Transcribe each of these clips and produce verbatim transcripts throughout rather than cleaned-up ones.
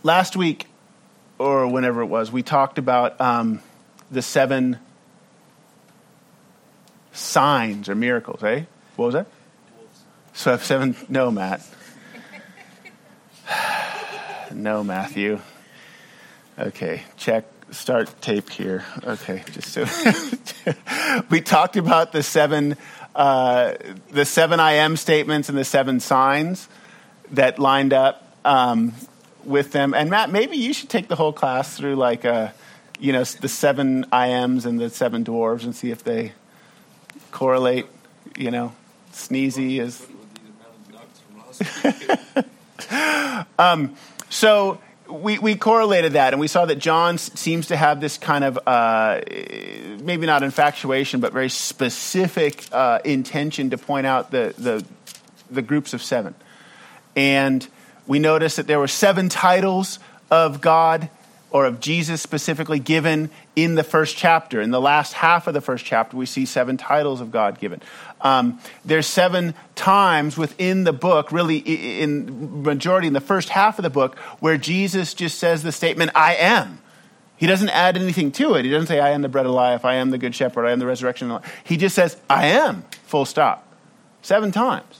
last week, or whenever it was, we talked about um, the seven signs or miracles, eh? What was that? So I have seven. No, Matt. No, Matthew. Okay, check. Start tape here. Okay, just so we talked about the seven, uh, the seven I am statements and the seven signs that lined up um, with them. And Matt, maybe you should take the whole class through, like, uh, you know, the seven I ams and the seven dwarves, and see if they correlate. You know, Sneezy is. um. So. We, we correlated that, and we saw that John seems to have this kind of, uh, maybe not infatuation, but very specific uh, intention to point out the, the the groups of seven. And we noticed that there were seven titles of God, or of Jesus specifically, given in the first chapter. In the last half of the first chapter, we see seven titles of God given. Um, there's seven times within the book, really in majority in the first half of the book, where Jesus just says the statement, I am. He doesn't add anything to it. He doesn't say, I am the bread of life, I am the good shepherd, I am the resurrection. He just says, I am, full stop. Seven times.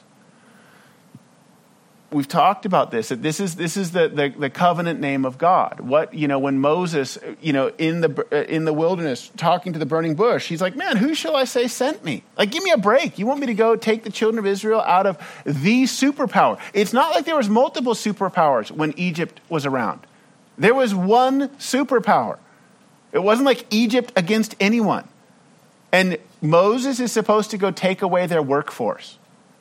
We've talked about this, that this is this is the, the, the covenant name of God. What, you know, when Moses, you know, in the in the wilderness talking to the burning bush, he's like, man, who shall I say sent me? Like, give me a break. You want me to go take the children of Israel out of the superpower? It's not like there was multiple superpowers when Egypt was around. There was one superpower. It wasn't like Egypt against anyone. And Moses is supposed to go take away their workforce.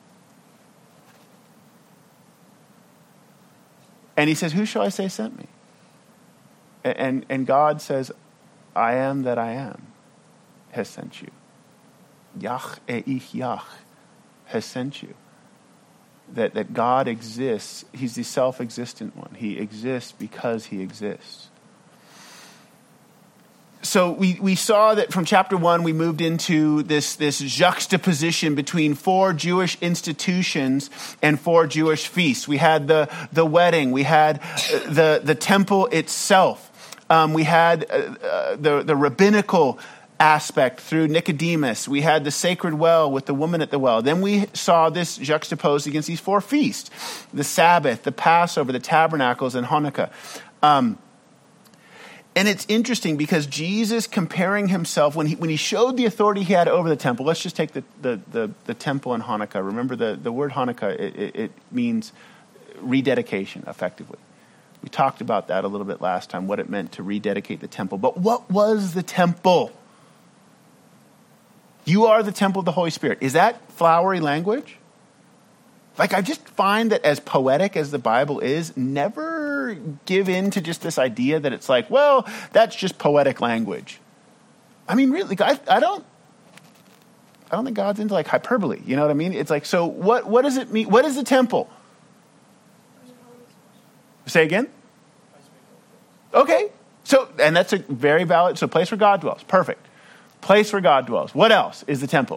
And he says, who shall I say sent me? And, and God says, I am that I am has sent you. Yah eich Yah has sent you. That, that God exists. He's the self-existent one. He exists because he exists. So we, we saw that from chapter one, we moved into this, this juxtaposition between four Jewish institutions and four Jewish feasts. We had the, the wedding. We had the, the temple itself. Um, we had uh, uh, the, the rabbinical aspect through Nicodemus. We had the sacred well with the woman at the well. Then we saw this juxtaposed against these four feasts: the Sabbath, the Passover, the Tabernacles, and Hanukkah. Um, And it's interesting because Jesus comparing himself, when he when he showed the authority he had over the temple, let's just take the the, the, the temple and Hanukkah. Remember, the, the word Hanukkah, it, it, it means rededication, effectively. We talked about that a little bit last time, what it meant to rededicate the temple. But what was the temple? You are the temple of the Holy Spirit. Is that flowery language? Like, I just find that as poetic as the Bible is, never give in to just this idea that it's like, well, that's just poetic language. I mean, really, I, I don't, I don't think God's into like hyperbole. You know what I mean? It's like, so what, what does it mean? What is the temple? Say again? Okay. So, and that's a very valid, so place where God dwells. Perfect. Place where God dwells. What else is the temple?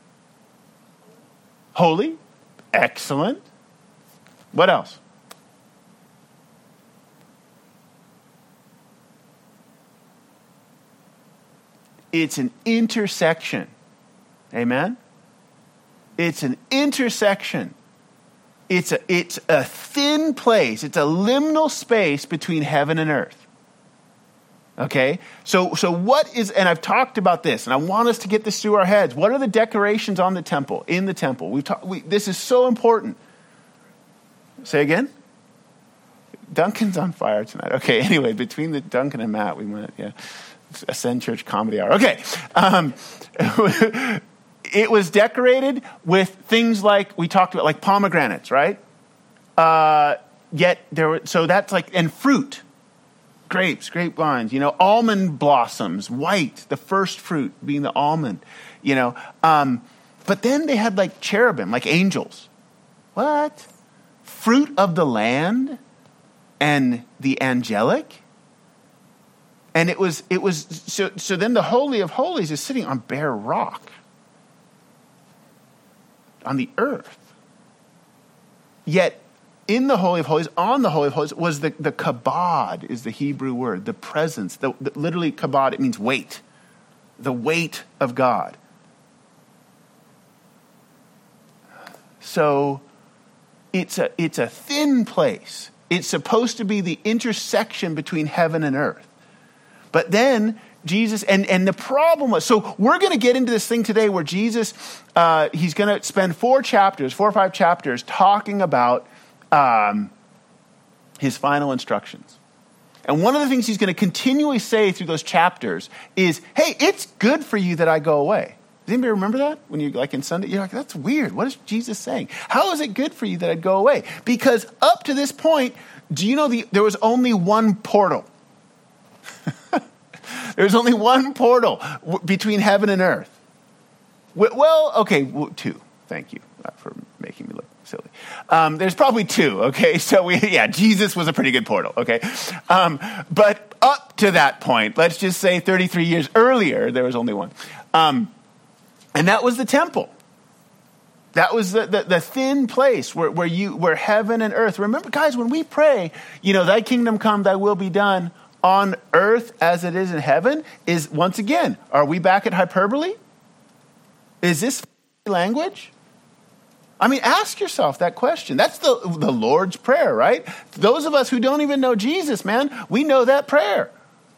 Holy. Excellent. What else? It's an intersection. Amen? It's an intersection. It's a, it's a thin place. It's a liminal space between heaven and earth. Okay? So, so what is, and I've talked about this, and I want us to get this through our heads. What are the decorations on the temple, in the temple? We've talked, we, this is so important. Say again? Duncan's on fire tonight. Okay, anyway, between the Duncan and Matt, we went, yeah, Ascend Church Comedy Hour. Okay. Um, it was decorated with things like, we talked about, like pomegranates, right? Uh, yet there were, so that's like, and fruit. Grapes, grapevines, you know, almond blossoms, white, the first fruit being the almond, you know. Um, but then they had like cherubim, like angels. What? Fruit of the land and the angelic? And it was, it was, so, so then the Holy of Holies is sitting on bare rock, on the earth. Yet in the Holy of Holies, on the Holy of Holies, was the, the kabod, is the Hebrew word, the presence. The, the, literally, kabod, it means weight. The weight of God. So it's a, it's a thin place. It's supposed to be the intersection between heaven and earth. But then Jesus, and, and the problem was, so we're going to get into this thing today where Jesus, uh, he's going to spend four chapters, four or five chapters talking about um, his final instructions. And one of the things he's going to continually say through those chapters is, hey, it's good for you that I go away. Does anybody remember that? When you're like in Sunday, you're like, that's weird. What is Jesus saying? How is it good for you that I'd go away? Because up to this point, do you know the, there was only one portal? There's only one portal w- between heaven and earth. W- well, okay, w- two. Thank you for making me look silly. Um, there's probably two, okay? So, we, yeah, Jesus was a pretty good portal, okay? Um, but up to that point, let's just say thirty-three years earlier, there was only one. Um, and that was the temple. That was the, the, the thin place where, where, you, where heaven and earth. Remember, guys, when we pray, you know, thy kingdom come, thy will be done, on earth as it is in heaven, is, once again, are we back at hyperbole? Is this language? I mean, ask yourself that question. That's the, the Lord's Prayer, right? Those of us who don't even know Jesus, man, we know that prayer.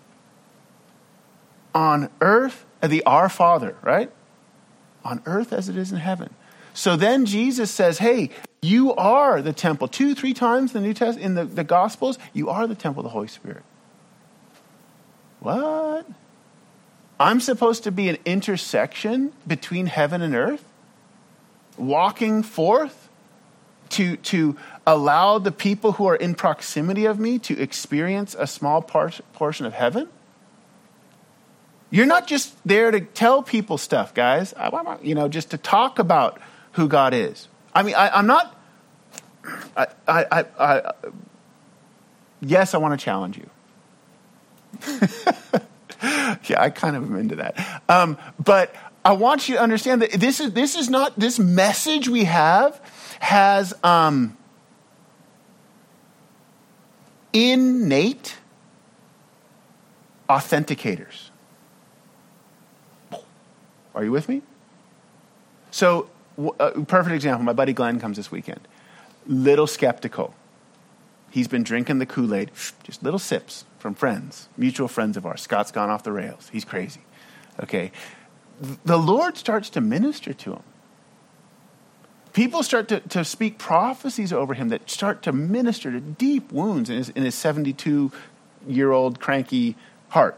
On earth, the Our Father, right? On earth as it is in heaven. So then Jesus says, hey, you are the temple. Two, three times in the New Testament, in the, the Gospels, you are the temple of the Holy Spirit. What? I'm supposed to be an intersection between heaven and earth? Walking forth to, to allow the people who are in proximity of me to experience a small part, portion of heaven? You're not just there to tell people stuff, guys. I, you know, just to talk about who God is. I mean, I, I'm not... I, I, I, I, yes, I want to challenge you. Yeah, I kind of am into that. Um, but I want you to understand that this is this is not, this message we have has um, innate authenticators. Are you with me? So, a perfect example, my buddy Glenn comes this weekend. Little skeptical. He's been drinking the Kool-Aid, just little sips from friends, mutual friends of ours. Scott's gone off the rails. He's crazy. Okay. The Lord starts to minister to him. People start to, to speak prophecies over him that start to minister to deep wounds in his, in his seventy-two-year-old cranky heart.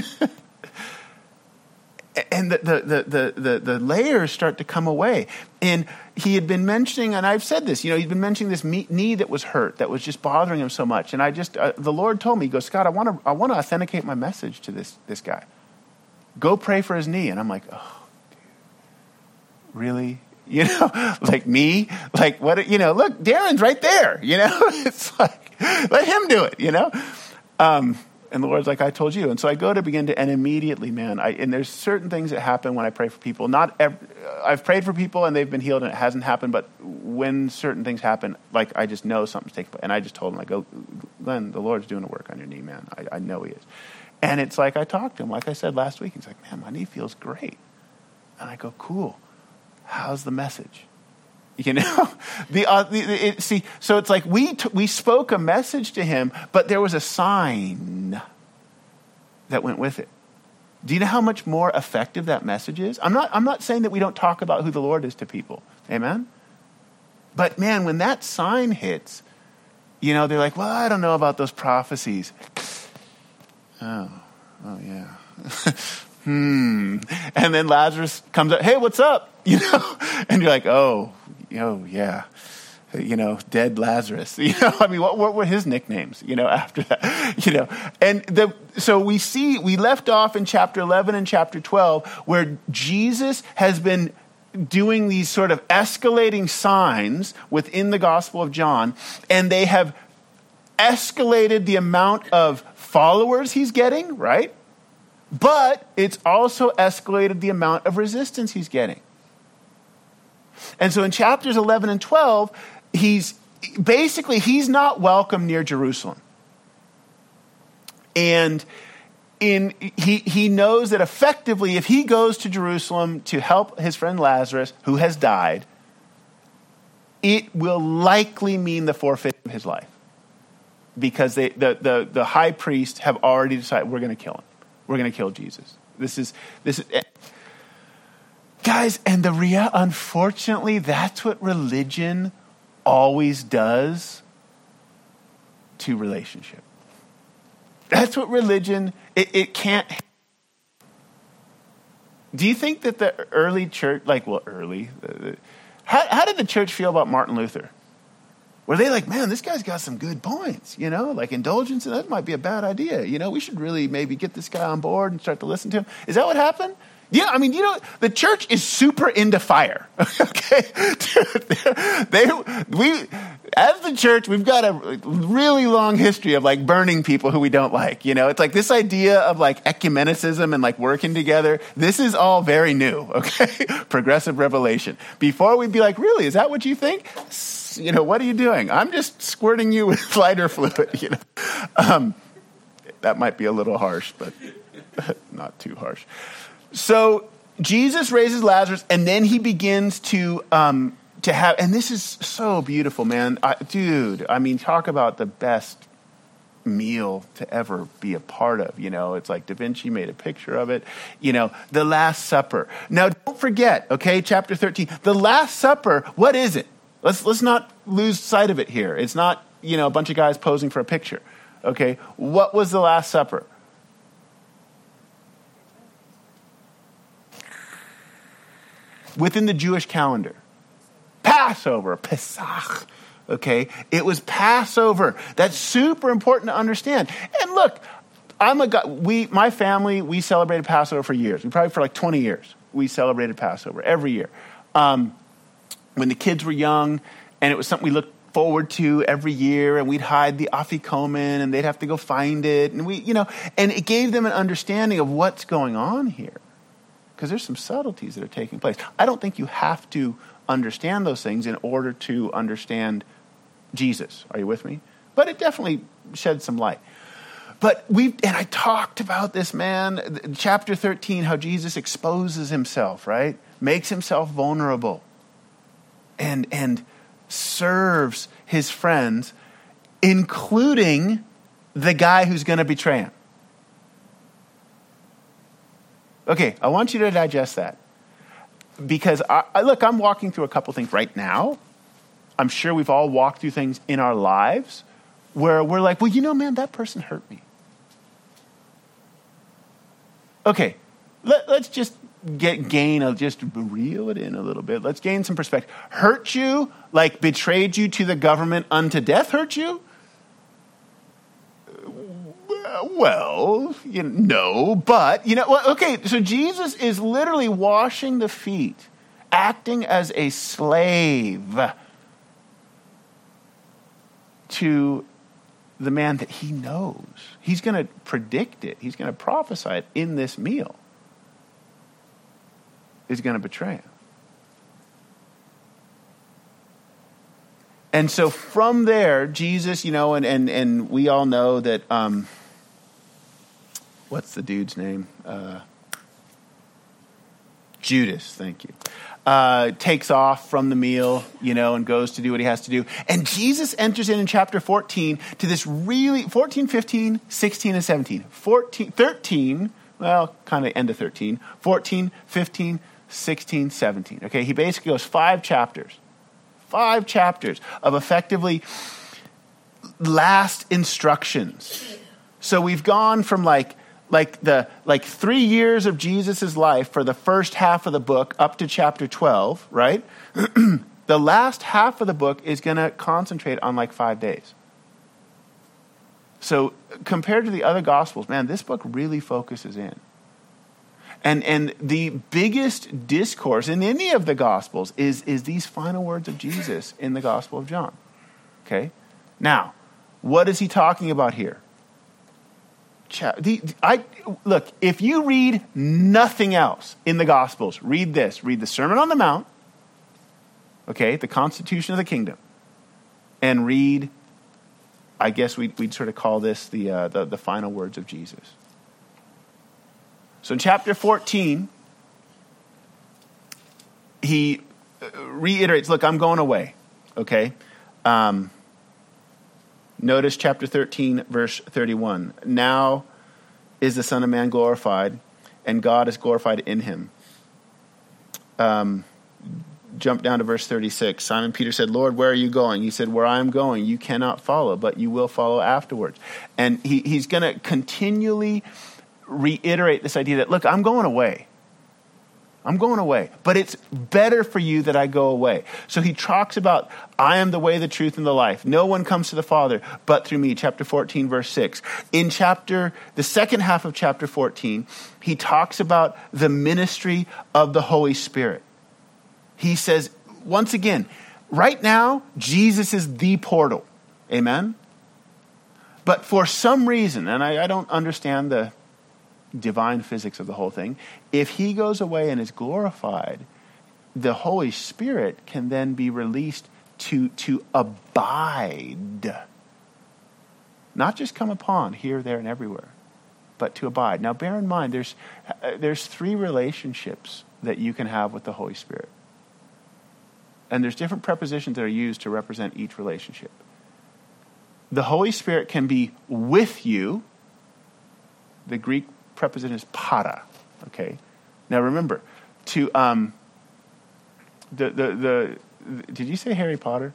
And the, the, the, the, the layers start to come away. And he had been mentioning, and I've said this, you know, he'd been mentioning this knee that was hurt, that was just bothering him so much. And I just, uh, the Lord told me, he goes, Scott, I want to I want to authenticate my message to this, this guy. Go pray for his knee. And I'm like, oh, dude, really? You know, like me? Like what, you know, look, Darren's right there, you know? It's like, let him do it, you know? Um And the Lord's like, I told you. And so I go to begin to, and immediately, man, I, and there's certain things that happen when I pray for people. Not every, I've prayed for people and they've been healed and it hasn't happened, but when certain things happen, like I just know something's taking place. And I just told him, I go, Glenn, the Lord's doing a work on your knee, man. I, I know he is. And it's like I talked to him, like I said last week. He's like, man, my knee feels great. And I go, cool. How's the message? You know, the, uh, the it, see, so it's like we t- we spoke a message to him, but there was a sign that went with it. Do you know how much more effective that message is? I'm not I'm not saying that we don't talk about who the Lord is to people, amen. But man, when that sign hits, you know, they're like, well, I don't know about those prophecies. Oh, oh yeah. hmm. And then Lazarus comes up, hey, what's up? You know, and you're like, oh. Oh, yeah. You know, dead Lazarus. You know, I mean, what, what were his nicknames, you know, after that? You know, and the, so we see, we left off in chapter eleven and chapter twelve where Jesus has been doing these sort of escalating signs within the Gospel of John, and they have escalated the amount of followers he's getting, right? But it's also escalated the amount of resistance he's getting. And so in chapters eleven and twelve, he's basically, he's not welcome near Jerusalem. And in he he knows that effectively, if he goes to Jerusalem to help his friend Lazarus, who has died, it will likely mean the forfeit of his life. Because they, the, the, the high priest have already decided, we're going to kill him. We're going to kill Jesus. This is, this is, guys, and the real, unfortunately, that's what religion always does to relationship. That's what religion, it, it can't. Do you think that the early church, like, well, early, uh, how, how did the church feel about Martin Luther? Were they like, man, this guy's got some good points, you know, like indulgence, and that might be a bad idea. You know, we should really maybe get this guy on board and start to listen to him. Is that what happened? Yeah, I mean, you know, the church is super into fire. Okay, they we as the church, we've got a really long history of like burning people who we don't like. You know, it's like this idea of like ecumenicism and like working together. This is all very new. Okay, progressive revelation. Before we'd be like, really, is that what you think? You know, what are you doing? I'm just squirting you with lighter fluid. You know, um, that might be a little harsh, but not too harsh. So Jesus raises Lazarus, and then he begins to um, to have, and this is so beautiful, man. I, dude, I mean, talk about the best meal to ever be a part of. You know, it's like Da Vinci made a picture of it. You know, the Last Supper. Now, don't forget, okay, chapter thirteen, the Last Supper, what is it? Let's let's not lose sight of it here. It's not, you know, a bunch of guys posing for a picture. Okay, what was the Last Supper? Within the Jewish calendar. Passover, Pesach. Okay, it was Passover. That's super important to understand. And look, I'm a guy, we, my family, we celebrated Passover for years. We probably for like twenty years, we celebrated Passover every year. Um, when the kids were young, and it was something we looked forward to every year, and we'd hide the afikomen, and they'd have to go find it, and we, you know, and it gave them an understanding of what's going on here. Because there's some subtleties that are taking place. I don't think you have to understand those things in order to understand Jesus. Are you with me? But it definitely sheds some light. But we, and I talked about this, man, chapter thirteen, how Jesus exposes himself, right? Makes himself vulnerable. And, and serves his friends, including the guy who's going to betray him. Okay, I want you to digest that. Because, I, I, look, I'm walking through a couple things right now. I'm sure we've all walked through things in our lives where we're like, well, you know, man, that person hurt me. Okay, let, let's just get gain, I'll just reel it in a little bit. Let's gain some perspective. Hurt you, like betrayed you to the government unto death, hurt you? Well, you know, no, but, you know, well, okay, so Jesus is literally washing the feet, acting as a slave to the man that he knows. He's going to predict it. He's going to prophesy it in this meal. Is going to betray him. And so from there, Jesus, you know, and and, and we all know that, um, what's the dude's name? Uh, Judas, thank you. Uh, takes off from the meal, you know, and goes to do what he has to do. And Jesus enters in in chapter fourteen to this really, fourteen, fifteen, sixteen, and seventeen. fourteen, thirteen, well, kind of end of thirteen. fourteen, fifteen, sixteen, seventeen. Okay, he basically goes five chapters. Five chapters of effectively last instructions. So we've gone from like like the like three years of Jesus' life for the first half of the book up to chapter twelve, right? The last half of the book is going to concentrate on like five days. So compared to the other Gospels, man, this book really focuses in. And and the biggest discourse in any of the Gospels is, is these final words of Jesus in the Gospel of John. Okay? Now, what is he talking about here? The, I, look, if you read nothing else in the Gospels, read this. Read the Sermon on the Mount, okay, the Constitution of the Kingdom. and read, I guess we'd, we'd sort of call this the, uh, the the final words of Jesus. So in chapter fourteen, he reiterates, look, I'm going away, okay? Um, notice chapter thirteen, verse thirty-one. Now is the Son of Man glorified, and God is glorified in him. Um, jump down to verse thirty-six. Simon Peter said, Lord, where are you going? He said, where I am going, you cannot follow, but you will follow afterwards. And he, he's going to continually reiterate this idea that, look, I'm going away. I'm going away, but it's better for you that I go away. So he talks about, I am the way, the truth, and the life. No one comes to the Father but through me, chapter fourteen, verse six. In chapter, the second half of chapter fourteen, he talks about the ministry of the Holy Spirit. He says, once again, right now, Jesus is the portal. Amen? But for some reason, and I, I don't understand the divine physics of the whole thing, if he goes away and is glorified, the Holy Spirit can then be released to, to abide. Not just come upon here, there, and everywhere, but to abide. Now bear in mind, there's, uh, there's three relationships that you can have with the Holy Spirit. And there's different prepositions that are used to represent each relationship. The Holy Spirit can be with you. The Greek preposition is para. Okay. Now remember, to um, the, the the the did you say Harry Potter?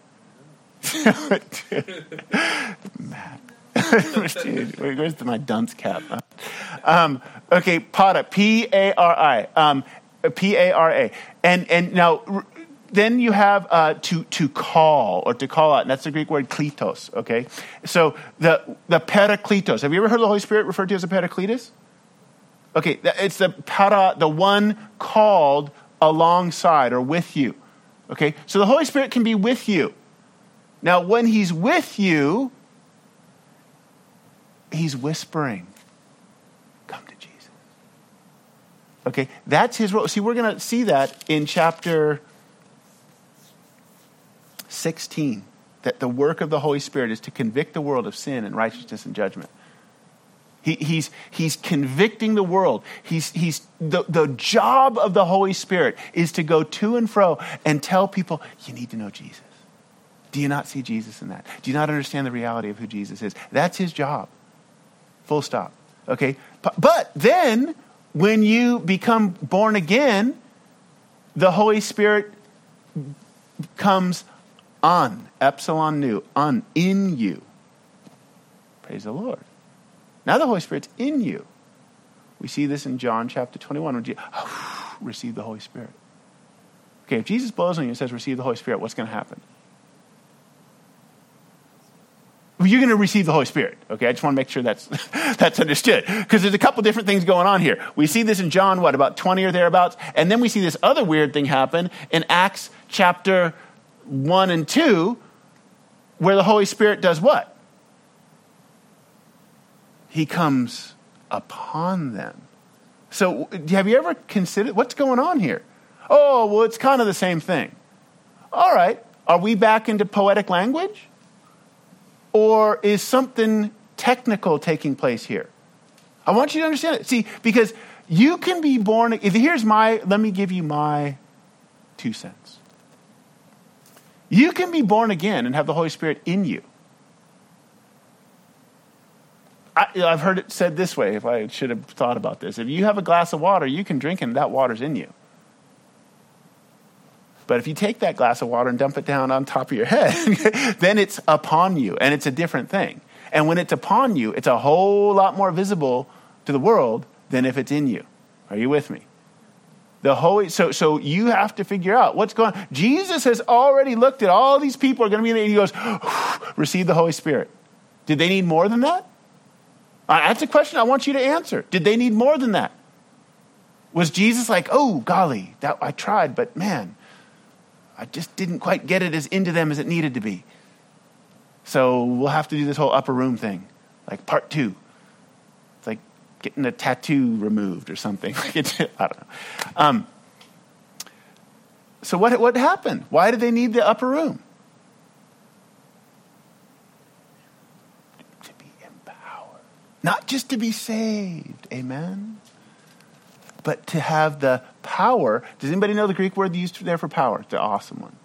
Matt, where's my dunce cap? Um, okay, para, P A R I, um, P A R A, and and now. Then you have uh, to to call or to call out, and that's the Greek word kletos. Okay, so the the parakletos. Have you ever heard the Holy Spirit referred to as a parakletos? Okay, it's the para, the one called alongside or with you. Okay, so the Holy Spirit can be with you. Now, when he's with you, he's whispering, "Come to Jesus." Okay, that's his role. See, we're going to see that in chapter sixteen, that the work of the Holy Spirit is to convict the world of sin and righteousness and judgment. He, he's, he's convicting the world. He's, he's, the, the job of the Holy Spirit is to go to and fro and tell people, you need to know Jesus. Do you not see Jesus in that? Do you not understand the reality of who Jesus is? That's his job. Full stop. Okay? But, but then, when you become born again, the Holy Spirit comes on, epsilon nu, on, in you. Praise the Lord. Now the Holy Spirit's in you. We see this in John chapter twenty-one, when Jesus, oh, receive the Holy Spirit. Okay, if Jesus blows on you and says, receive the Holy Spirit, what's going to happen? Well, you're going to receive the Holy Spirit. Okay, I just want to make sure that's that's understood. Because there's a couple different things going on here. We see this in John, what, about twenty or thereabouts? And then we see this other weird thing happen in Acts chapter one and two, where the Holy Spirit does what? He comes upon them. So have you ever considered, what's going on here? Oh, well, it's kind of the same thing. All right. Are we back into poetic language? Or is something technical taking place here? I want you to understand it. See, because you can be born, if here's my, let me give you my two cents. You can be born again and have the Holy Spirit in you. I, I've heard it said this way, if I should have thought about this. If you have a glass of water, you can drink it and that water's in you. But if you take that glass of water and dump it down on top of your head, then it's upon you, and it's a different thing. And when it's upon you, it's a whole lot more visible to the world than if it's in you. Are you with me? The Holy, so, so you have to figure out what's going on. Jesus has already looked at all these people are going to be there, and he goes, receive the Holy Spirit. Did they need more than that? Uh, that's a question I want you to answer. Did they need more than that? Was Jesus like, oh, golly, that I tried, but man, I just didn't quite get it as into them as it needed to be. So we'll have to do this whole upper room thing, like part two. It's like getting a tattoo removed or something. I don't know. Um, so what, what happened? Why did they need the upper room? Not just to be saved, amen? But to have the power. Does anybody know the Greek word used there for power? It's an awesome one.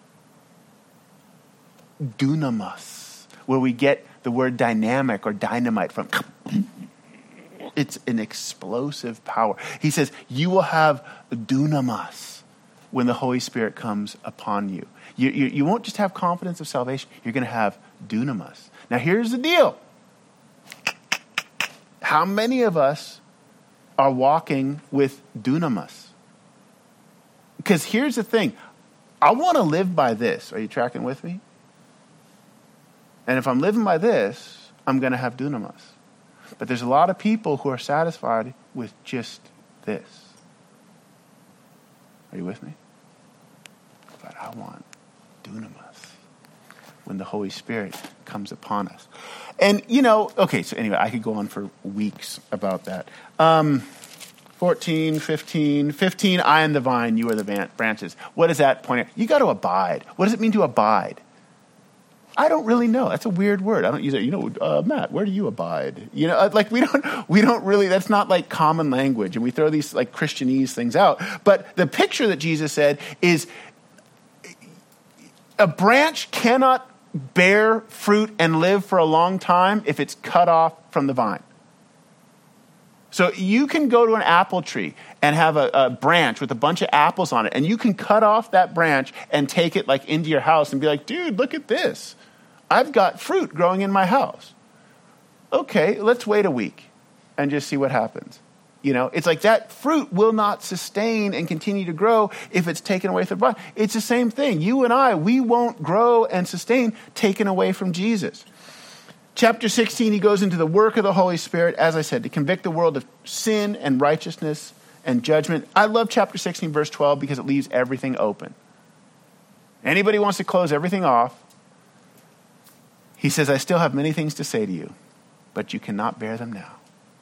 Dunamis, where we get the word dynamic or dynamite from. It's an explosive power. He says, you will have dunamis when the Holy Spirit comes upon you. You, you, you won't just have confidence of salvation. You're going to have dunamis. Now, here's the deal. How many of us are walking with dunamis? Because here's the thing. I want to live by this. Are you tracking with me? And if I'm living by this, I'm going to have dunamis. But there's a lot of people who are satisfied with just this. Are you with me? But I want dunamis when the Holy Spirit comes upon us. And, you know, okay, so anyway, I could go on for weeks about that. Um, fourteen, fifteen, fifteen, I am the vine, you are the branches. What does that point at? You got to abide. What does it mean to abide? I don't really know. That's a weird word. I don't use it. You know, uh, Matt, where do you abide? You know, like we don't, we don't really, that's not like common language. And we throw these like Christianese things out. But the picture that Jesus said is a branch cannot bear fruit and live for a long time if it's cut off from the vine. So you can go to an apple tree and have a, a branch with a bunch of apples on it, and you can cut off that branch and take it like into your house and be like, dude, look at this. I've got fruit growing in my house. Okay, let's wait a week and just see what happens. You know, it's like that fruit will not sustain and continue to grow if it's taken away from the vine. It's the same thing. You and I, we won't grow and sustain taken away from Jesus. Chapter sixteen, he goes into the work of the Holy Spirit, as I said, to convict the world of sin and righteousness and judgment. I love chapter sixteen, verse twelve, because it leaves everything open. Anybody wants to close everything off, he says, I still have many things to say to you, but you cannot bear them now.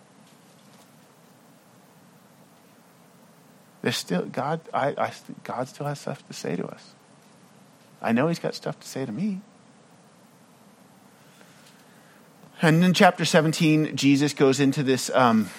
There's still, God, I, I, God still has stuff to say to us. I know he's got stuff to say to me. And in chapter seventeen, Jesus goes into this um,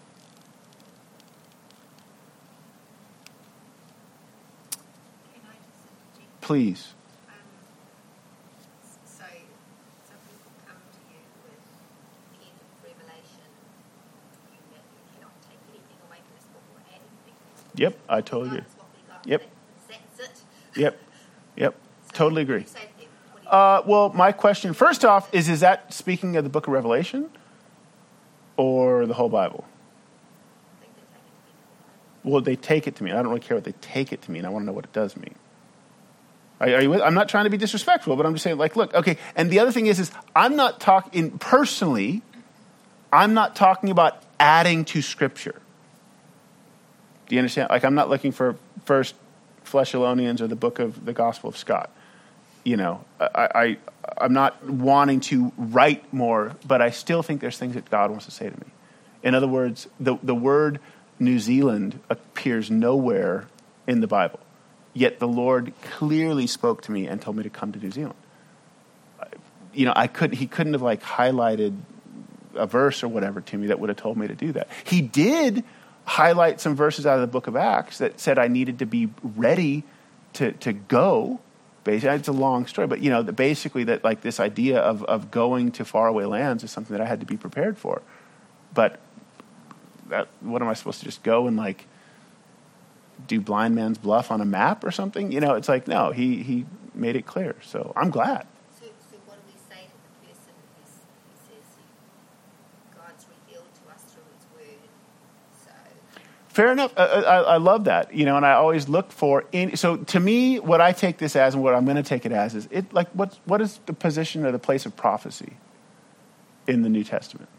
please. Um, so, some people come to you with in Revelation, you, you cannot take anything away from this book or add anything. Yep, I totally agree. Yep. That's it. Yep, yep, So totally agree. you say to them, what do you Uh, well, my question, first off, is, is that speaking of the book of Revelation or the whole Bible? think they take it to be? Well, they take it to mean. I don't really care what they take it to mean. I want to know what it does mean. Are, are you with? I'm not trying to be disrespectful, but I'm just saying, like, look, okay. And the other thing is, is I'm not talking, personally, I'm not talking about adding to Scripture. Do you understand? Like, I'm not looking for First Thessalonians or the book of the Gospel of Scott. You know, I, I, I'm not wanting to write more, but I still think there's things that God wants to say to me. In other words, the, the word New Zealand appears nowhere in the Bible. Yet the Lord clearly spoke to me and told me to come to New Zealand. You know, I could he couldn't have like highlighted a verse or whatever to me that would have told me to do that. He did highlight some verses out of the book of Acts that said I needed to be ready to, to go. Basically, it's a long story, but you know, the, basically that like this idea of, of going to faraway lands is something that I had to be prepared for. But that, what am I supposed to just go and like do blind man's bluff on a map or something? You know, it's like, no, he, he made it clear. So I'm glad. So, so what do we say to the person who says God's revealed to us through his word? So Fair enough. I, I, I love that. You know, and I always look for, in, so to me, what I take this as and what I'm going to take it as is, it like what what is the position or the place of prophecy in the New Testament?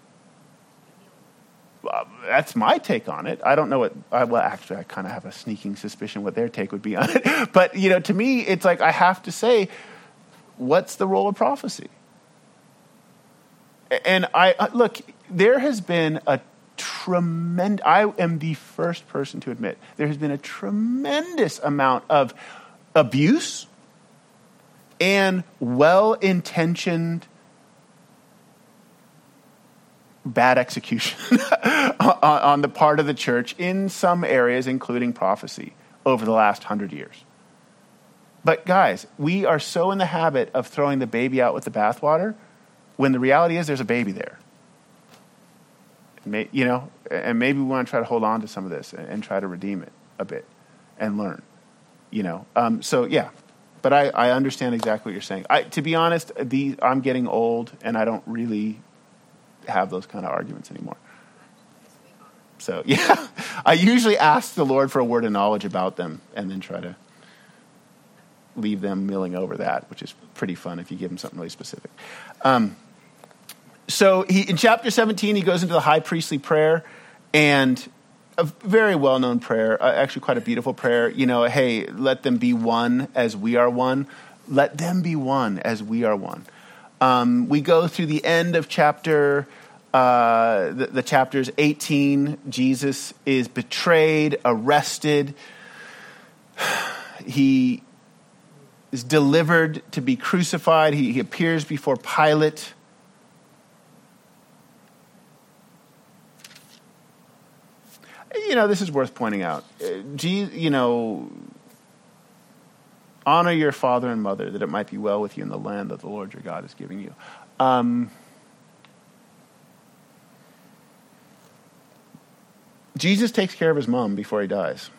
Well, that's my take on it. I don't know what, I, well, actually, I kind of have a sneaking suspicion what their take would be on it. But, you know, to me, it's like I have to say, what's the role of prophecy? And I, look, there has been a tremendous, I am the first person to admit, there has been a tremendous amount of abuse and well-intentioned bad execution on, on the part of the church in some areas, including prophecy, over the last hundred years. But guys, we are so in the habit of throwing the baby out with the bathwater when the reality is there's a baby there. May, you know, and maybe we want to try to hold on to some of this and, and try to redeem it a bit and learn, you know. Um, so, yeah, but I, I understand exactly what you're saying. I, to be honest, the, I'm getting old and I don't really have those kind of arguments anymore. So, yeah, I usually ask the Lord for a word of knowledge about them and then try to leave them milling over that, which is pretty fun if you give them something really specific. Um, so he, in chapter seventeen, he goes into the high priestly prayer, and a very well-known prayer, uh, actually quite a beautiful prayer. You know, hey, let them be one as we are one. Let them be one as we are one. Um, we go through the end of chapter, uh, the, the chapters eighteen. Jesus is betrayed, arrested. He is delivered to be crucified. He, he appears before Pilate. You know, this is worth pointing out. You know, honor your father and mother that it might be well with you in the land that the Lord your God is giving you. Um, Jesus takes care of his mom before he dies.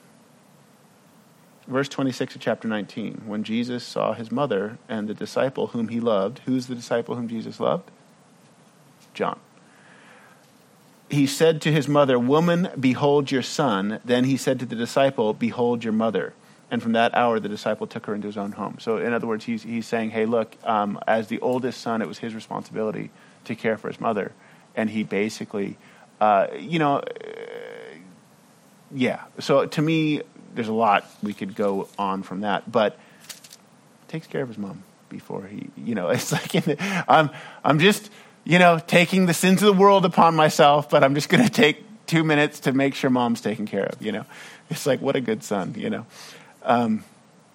Verse twenty-six of chapter nineteen, when Jesus saw his mother and the disciple whom he loved. Who's the disciple whom Jesus loved? John. He said to his mother, "Woman, behold your son." Then he said to the disciple, "Behold your mother." And from that hour, the disciple took her into his own home. So in other words, he's, he's saying, hey, look, um, as the oldest son, it was his responsibility to care for his mother. And he basically, uh, you know, uh, yeah. So to me, there's a lot we could go on from that. But takes care of his mom before he, you know, it's like, in the, I'm, I'm just... you know, taking the sins of the world upon myself, but I'm just going to take two minutes to make sure mom's taken care of, you know. It's like, what a good son, you know. Um,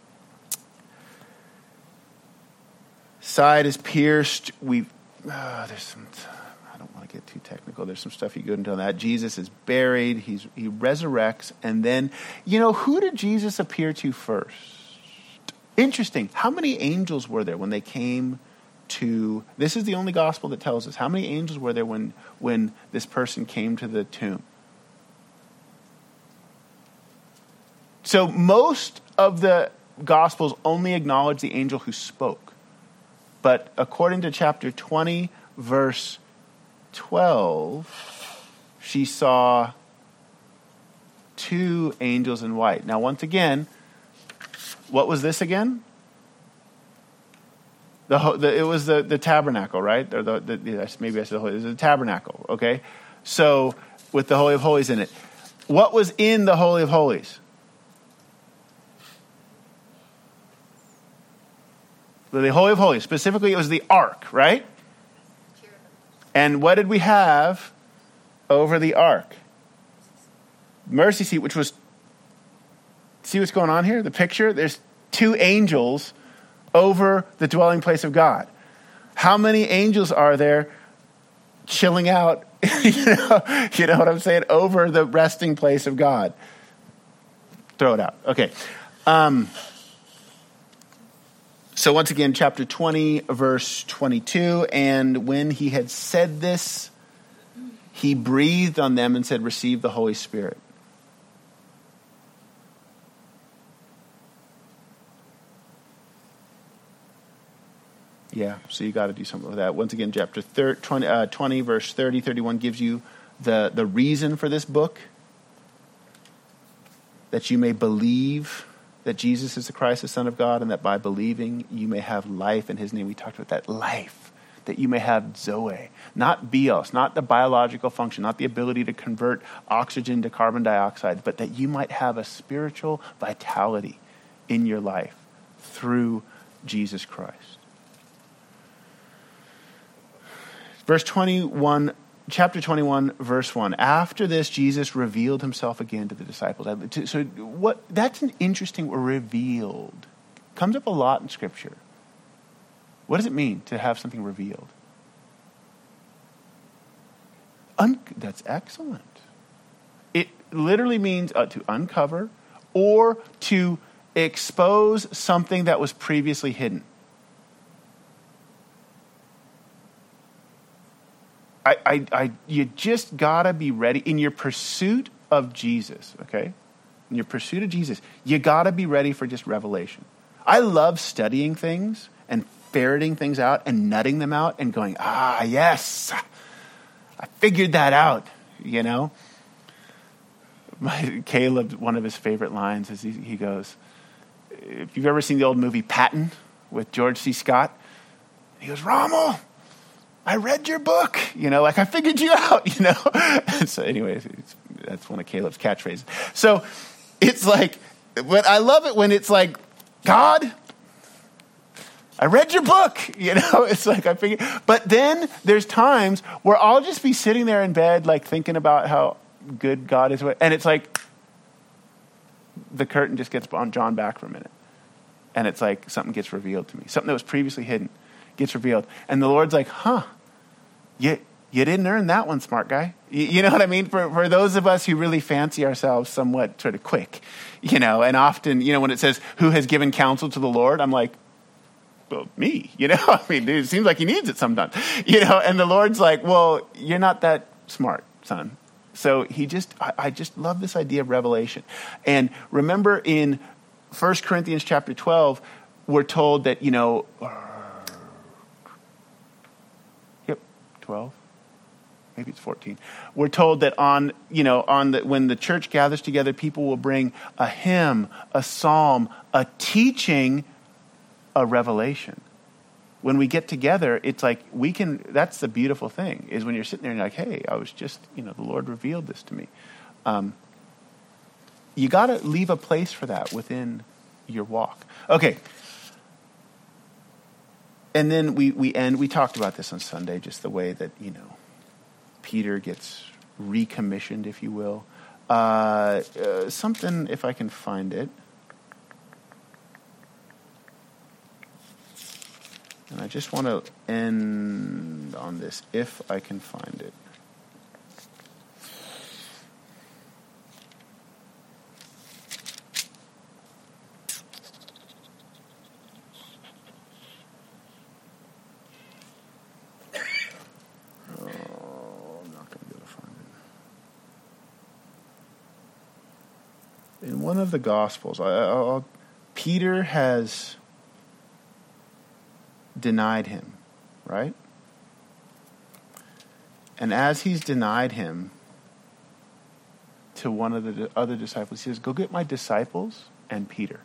side is pierced. We, uh, there's some, I don't want to get too technical. There's some stuff you go into on that. Jesus is buried. He's, he resurrects. And then, you know, who did Jesus appear to first? Interesting. How many angels were there when they came to, this is the only gospel that tells us, how many angels were there when when this person came to the tomb? So most of the gospels only acknowledge the angel who spoke. But according to chapter twenty, verse twelve, she saw two angels in white. Now, once again, what was this again? The, the, it was the, the tabernacle, right? Or the, the maybe I said the holy. It was the tabernacle, okay? So with the Holy of Holies in it, what was in the Holy of Holies? The Holy of Holies, specifically, it was the ark, right? And what did we have over the ark? Mercy seat, which was, see what's going on here? The picture, there's two angels over the dwelling place of God. How many angels are there chilling out, you know, you know what I'm saying, over the resting place of God? Throw it out. Okay. Um, so once again, chapter twenty, verse twenty-two, and when he had said this, he breathed on them and said, "Receive the Holy Spirit." Yeah, so you got to do something with that. Once again, chapter thirty, twenty, uh, twenty, verse thirty, thirty-one gives you the, the reason for this book. That you may believe that Jesus is the Christ, the Son of God, and that by believing you may have life in his name. We talked about that life, that you may have Zoe, not bios, not the biological function, not the ability to convert oxygen to carbon dioxide, but that you might have a spiritual vitality in your life through Jesus Christ. Verse twenty-one, chapter twenty-one, verse one. After this, Jesus revealed himself again to the disciples. So what? That's an interesting word, revealed. Comes up a lot in Scripture. What does it mean to have something revealed? Un- that's excellent. It literally means uh, to uncover or to expose something that was previously hidden. I, I, I, you just gotta be ready in your pursuit of Jesus, okay? In your pursuit of Jesus, you gotta be ready for just revelation. I love studying things and ferreting things out and nutting them out and going, ah, yes, I figured that out, you know? My, Caleb, one of his favorite lines is he, he goes, if you've ever seen the old movie Patton with George C. Scott, he goes, Rommel, I read your book, you know, like I figured you out, you know? And so anyways, it's, that's one of Caleb's catchphrases. So it's like, but I love it when it's like, God, I read your book, you know? It's like I figured, but then there's times where I'll just be sitting there in bed, like thinking about how good God is, and it's like the curtain just gets drawn back for a minute, and it's like something gets revealed to me, something that was previously hidden gets revealed, and the Lord's like, huh, you you didn't earn that one, smart guy. You, you know what I mean? For for those of us who really fancy ourselves somewhat sort of quick, you know, and often, you know, when it says who has given counsel to the Lord, I'm like, well, me, you know, I mean, dude, it seems like he needs it sometimes, you know, and the Lord's like, well, you're not that smart, son. So he just, I, I just love this idea of revelation. And remember in First Corinthians chapter twelve, we're told that, you know, uh, yep, twelve, maybe it's fourteen. We're told that on, you know, on the, when the church gathers together, people will bring a hymn, a psalm, a teaching, a revelation. When we get together, it's like we can, that's the beautiful thing, is when you're sitting there and you're like, hey, I was just, you know, the Lord revealed this to me. Um, you got to leave a place for that within your walk. Okay. And then we, we end, we talked about this on Sunday, just the way that, you know, Peter gets recommissioned, if you will. Uh, uh, something, if I can find it. And I just want to end on this, if I can find it. Oh, I'm not going to be able to find it. In one of the Gospels, I, I'll, Peter has denied him, right? And as he's denied him to one of the other disciples, he says, go get my disciples and Peter.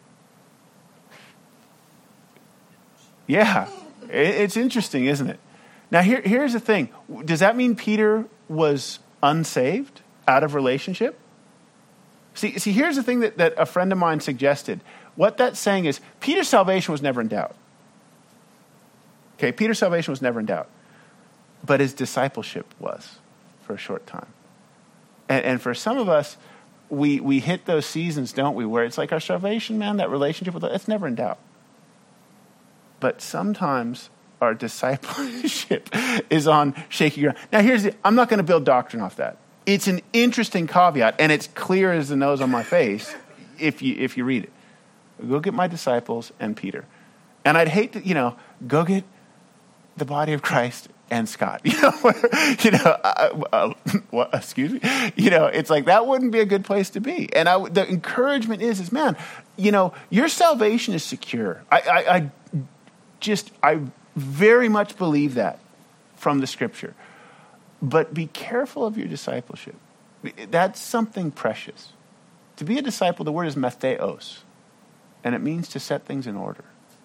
Yeah, it's interesting, isn't it? Now, here, here's the thing. Does that mean Peter was unsaved, out of relationship? See, see, here's the thing that, that a friend of mine suggested. What that's saying is Peter's salvation was never in doubt. Okay, Peter's salvation was never in doubt, but his discipleship was for a short time. And, and for some of us, we we hit those seasons, don't we, where it's like our salvation, man, that relationship with us, it's never in doubt. But sometimes our discipleship is on shaky ground. Now, here's the, I'm not going to build doctrine off that. It's an interesting caveat, and it's clear as the nose on my face if you if you read it. Go get my disciples and Peter. And I'd hate to, you know, go get the body of Christ and Scott, you know, where, you know, uh, uh, what, excuse me, you know, it's like that wouldn't be a good place to be. And I, the encouragement is, is man, you know, your salvation is secure. I, I, I just, I very much believe that from the scripture. But be careful of your discipleship. That's something precious. To be a disciple, the word is matheos, and it means to set things in order.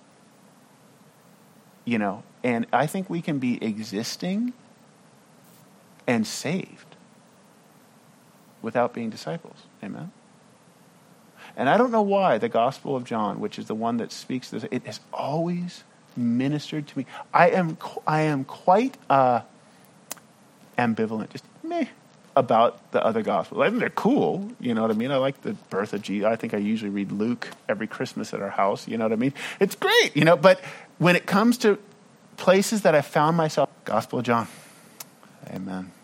You know, and I think we can be existing and saved without being disciples. Amen? And I don't know why the Gospel of John, which is the one that speaks this, it has always ministered to me. I am I am quite uh, ambivalent, just meh, about the other Gospels. I think they're cool, you know what I mean? I like the birth of Jesus. I think I usually read Luke every Christmas at our house, you know what I mean? It's great, you know, but when it comes to places that I found myself, Gospel of John, amen.